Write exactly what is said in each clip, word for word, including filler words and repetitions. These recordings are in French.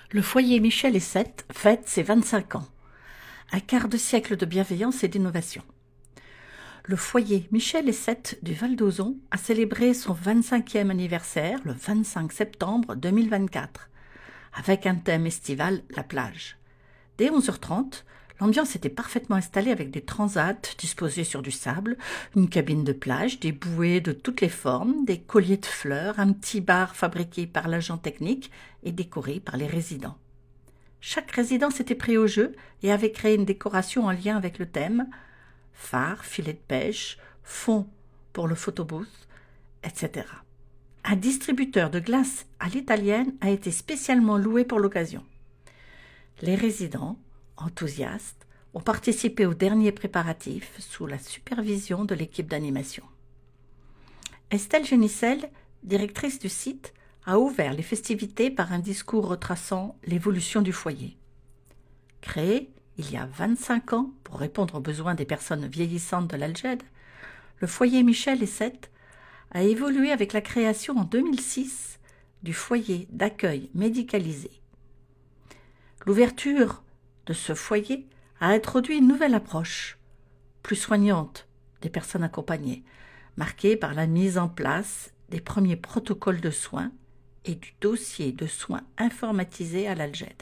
Le foyer Michel et Seth fête ses vingt-cinq ans. Un quart de siècle de bienveillance et d'innovation. Le foyer Michel et Seth du Val d'Ozon a célébré son vingt-cinquième anniversaire le vingt-cinq septembre deux mille vingt-quatre, avec un thème estival, la plage. Dès onze heures trente, l'ambiance était parfaitement installée avec des transats disposés sur du sable, une cabine de plage, des bouées de toutes les formes, des colliers de fleurs, un petit bar fabriqué par l'agent technique et décoré par les résidents. Chaque résident s'était pris au jeu et avait créé une décoration en lien avec le thème, phare, filet de pêche, fond pour le photobooth, et cetera. Un distributeur de glace à l'italienne a été spécialement loué pour l'occasion. Les résidents, enthousiastes, ont participé aux derniers préparatifs sous la supervision de l'équipe d'animation. Estelle Génicel, directrice du site, a ouvert les festivités par un discours retraçant l'évolution du foyer. Créé il y a vingt-cinq ans pour répondre aux besoins des personnes vieillissantes de l'Algède, le foyer Michel et Seth a évolué avec la création en deux mille six du foyer d'accueil médicalisé. L'ouverture de ce foyer a introduit une nouvelle approche, plus soignante des personnes accompagnées, marquée par la mise en place des premiers protocoles de soins et du dossier de soins informatisé à l'Algède.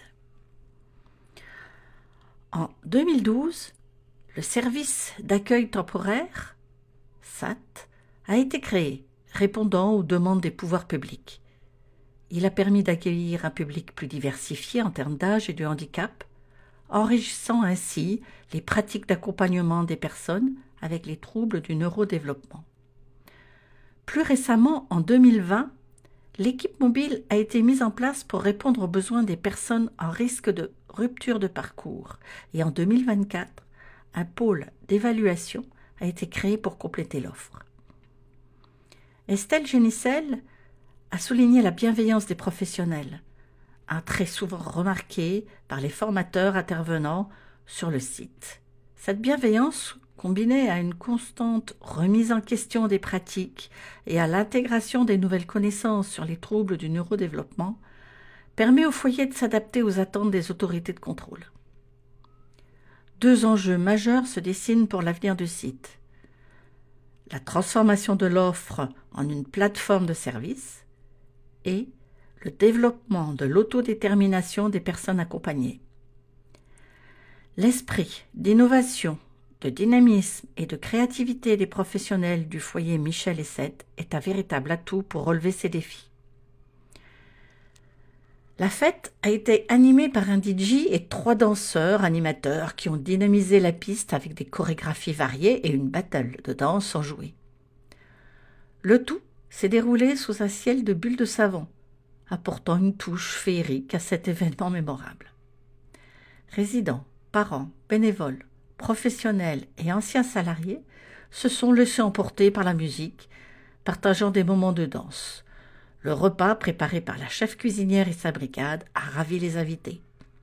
En deux mille douze, le service d'accueil temporaire, S A T, a été créé, répondant aux demandes des pouvoirs publics. Il a permis d'accueillir un public plus diversifié en termes d'âge et de handicap, enrichissant ainsi les pratiques d'accompagnement des personnes avec les troubles du neurodéveloppement. Plus récemment, en deux mille vingt, l'équipe mobile a été mise en place pour répondre aux besoins des personnes en risque de rupture de parcours. Et en deux mille vingt-quatre, un pôle d'évaluation a été créé pour compléter l'offre. Estelle Génicel a souligné la bienveillance des professionnels, un trait souvent remarqué par les formateurs intervenant sur le site. Cette bienveillance, combinée à une constante remise en question des pratiques et à l'intégration des nouvelles connaissances sur les troubles du neurodéveloppement, permet au foyer de s'adapter aux attentes des autorités de contrôle. Deux enjeux majeurs se dessinent pour l'avenir du site. La transformation de l'offre en une plateforme de services et le développement de l'autodétermination des personnes accompagnées. L'esprit d'innovation, de dynamisme et de créativité des professionnels du foyer Michel et Seth est un véritable atout pour relever ces défis. La fête a été animée par un D J et trois danseurs animateurs qui ont dynamisé la piste avec des chorégraphies variées et une battle de danse enjouée. Le tout s'est déroulé sous un ciel de bulles de savon, apportant une touche féerique à cet événement mémorable. Résidents, parents, bénévoles, professionnels et anciens salariés se sont laissés emporter par la musique, partageant des moments de danse. Le repas, préparé par la chef cuisinière et sa brigade, a ravi les invités.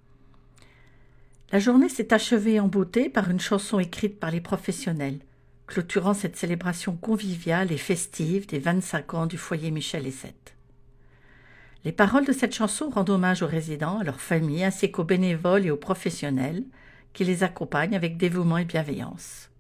La journée s'est achevée en beauté par une chanson écrite par les professionnels, clôturant cette célébration conviviale et festive des vingt-cinq ans du foyer Michel et Seth. Les paroles de cette chanson rendent hommage aux résidents, à leurs familles, ainsi qu'aux bénévoles et aux professionnels qui les accompagnent avec dévouement et bienveillance.